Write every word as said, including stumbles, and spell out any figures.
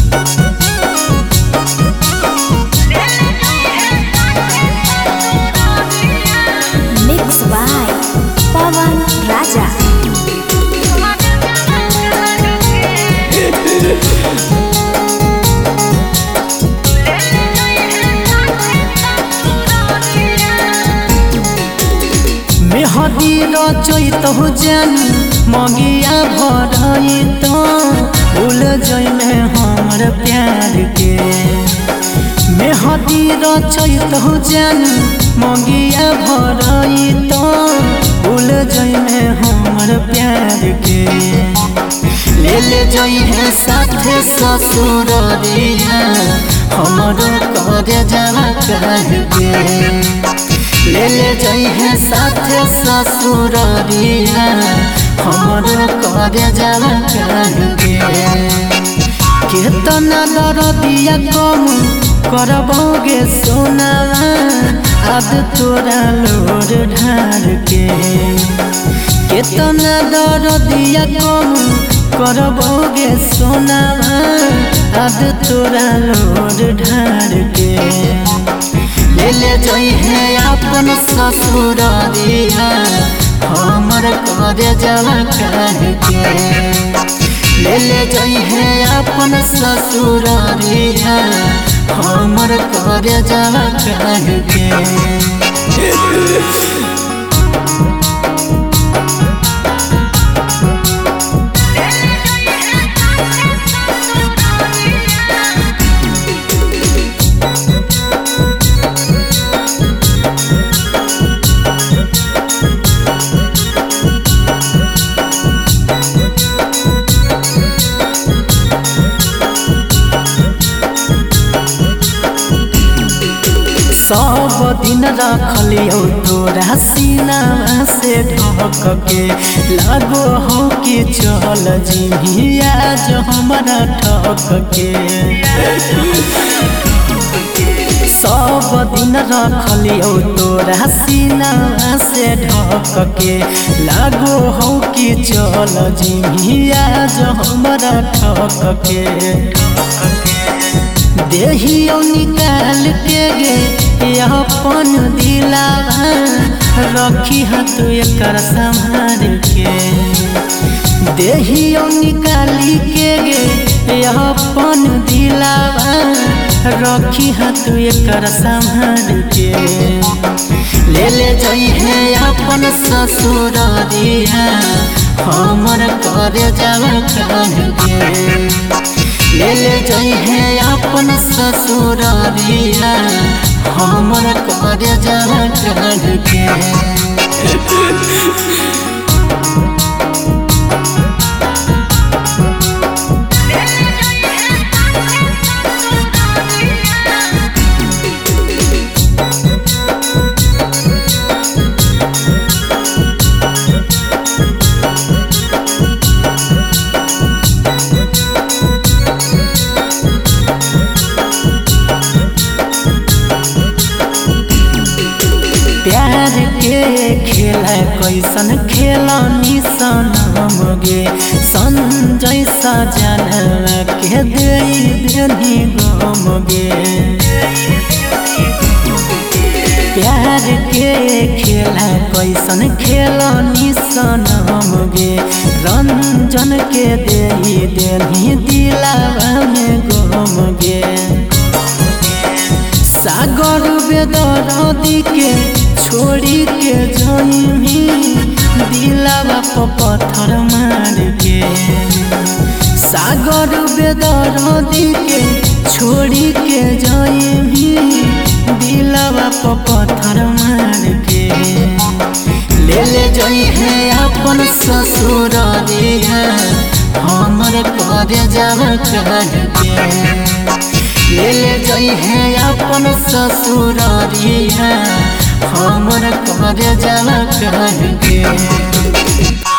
Mix by Pawan Raja. मेहदी रचैत हो जान मगिया भरत भूल जइमे हमर प्यार के। मेहदी रचैत हो जान मगिया भरत भूल जइमे हमर प्यार के। ले ले जइहे साथे ससुररिया हमर कर जावा कह के। ले ले जइहे साथे ससुररिया हमर कर जावा कह के। केतना दरदिया कम करबोगे सोनावा अब तोरा लोर ढार के। केतना दरदिया कम करबोगे सोनावा अब तोरा लोर ढार के। ले ले जइहे अपन ससुररिया हमर कर जावा कह के। ले ले जइहे अपन ससुररिया हमर कर जावा कह के। सब दिन रखलियो तोरा सीना से ढक के। लागो हो कि चल जिमिया जो हमरा ठक के। सब दिन रखलियो तोरा सीना से ढक के। लागो हो कि चल जिमिया जो हमरा ठक के। देहियो निकाल के गे अपन दिलावा रखी हाथ एकर संभार के। देहियो निकाली के गे अपन दिलावा रखी हाथ एकर संभार के। ले ले जइहे अपन ससुररिया हमर कर जावा कह के। ले ले जइहे अपन ससुररिया हमर कर जावा कह के। प्यार के खेला कैसन खेलनी सनम गे। संजय सजना के दे देनी गम गे। प्यार के खेला कैसन खेलनी सनम गे। रंजन के दे देनी दिलावा में गम गे। सागर बेदर्दी के छोड़ी के जइमी दिलावा पर पत्थर मार के। सागर बेदर्दी के छोड़ी के जइमी दिलावा पर पत्थर मार के। ले ले जइहे अपन ससुररिया हमर कर जावा कह के। ले ले जइहे अपन ससुररिया हमर कर जावा कह के।